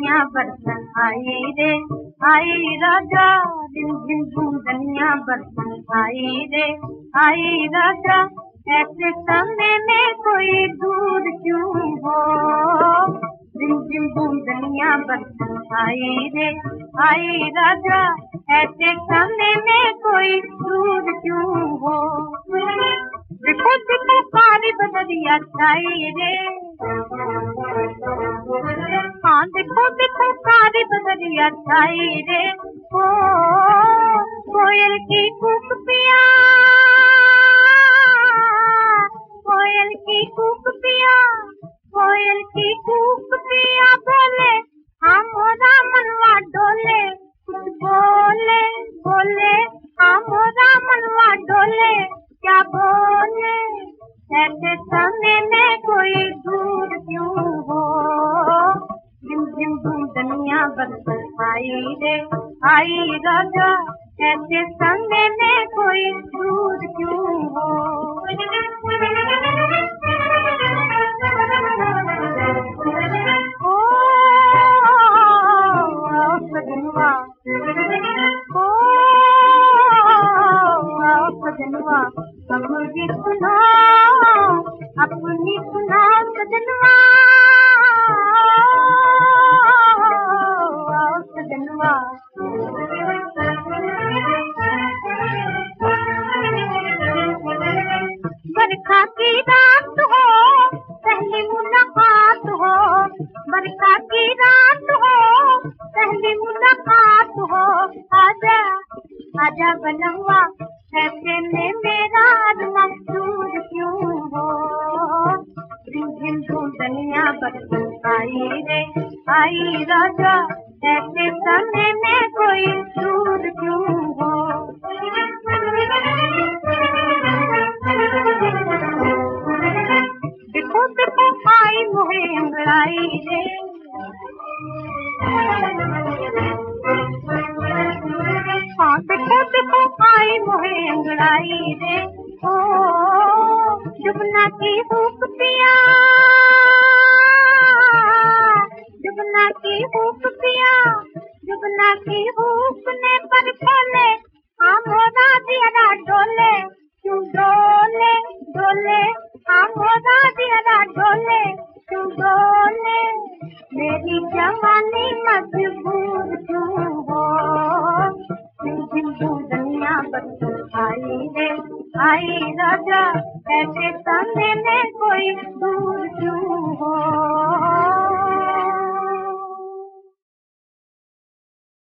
बूंदनिया बरसन आई रे आई राजा, दिन दिन बूंदनिया बरसन आई रे आई राजा, ऐसे समय में कोई दूर क्यों हो, दिन दिन बूंदनिया बरसन आई रे आई राजा, ऐसे समय में कोई दूर क्यों हो। देखो देखो कारी बदरिया छाई रे, हाँ देखो देखो कारी बदरिया छाई रे, ओ कोयल की कूक पिया, कोयल की कूक पिया, कोयल की कूक पिया बोले हम मोरा मनवा डोले, कुछ बोले बोले हम मोरा मनवा डोले, क्या बोले ऐसे समय में कोई दूर क्यों हो, जिम जिम बूंदनिया बरसन आई रे आई राजा, ऐसे समय में कोई दूर क्यों हो। ओ सजनवा, ओ सजनवा, अपनी सुनाओ अपनी सुनाओ सजनवा, सजनवा। बरखा की रात हो पहली मुलाकात हो, बरखा की रात हो पहली मुलाकात हो, आजा आजा बनवा ऐसे में मेरा आत्मा दूर क्यों हो, दिन बूंदनिया बरसन आई रे आई राजा, ऐसे समय में कोई दूर क्यों हो। देखो देखो आई मोहे अंगड़ाई रे, हाँ देखो देखो आई मोहे अंगड़ाई रे, ओ जुबना की हुक पिया, जुबना की हुक पिया, जुबना की हुक ने पर खोले हाँ मोरा दिया डोले, क्यों डोले डोले हाँ मोरा दिया डोले, क्यों डोले मेरी जवानी मजबूर क्यों हो, दिन बूंदनिया बरसन आई रे आई राजा, ऐसे समय में कोई दूर क्यों हो।